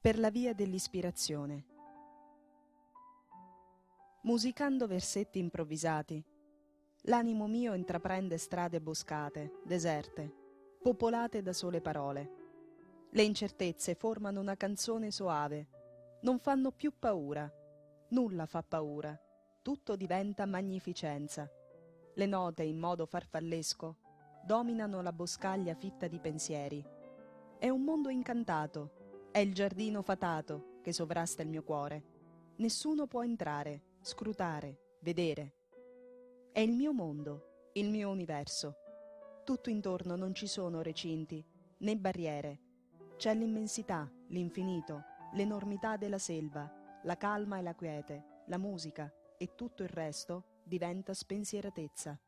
per la via dell'ispirazione. Musicando versetti improvvisati, l'animo mio intraprende strade boscate, deserte, popolate da sole parole. Le incertezze formano una canzone soave, non fanno più paura, nulla fa paura, tutto diventa magnificenza. Le note in modo farfallesco dominano la boscaglia fitta di pensieri. È un mondo incantato, è il giardino fatato che sovrasta il mio cuore. Nessuno può entrare, scrutare, vedere. È il mio mondo, il mio universo. Tutto intorno non ci sono recinti, né barriere. C'è l'immensità, l'infinito, l'enormità della selva, la calma e la quiete, la musica, e tutto il resto diventa spensieratezza.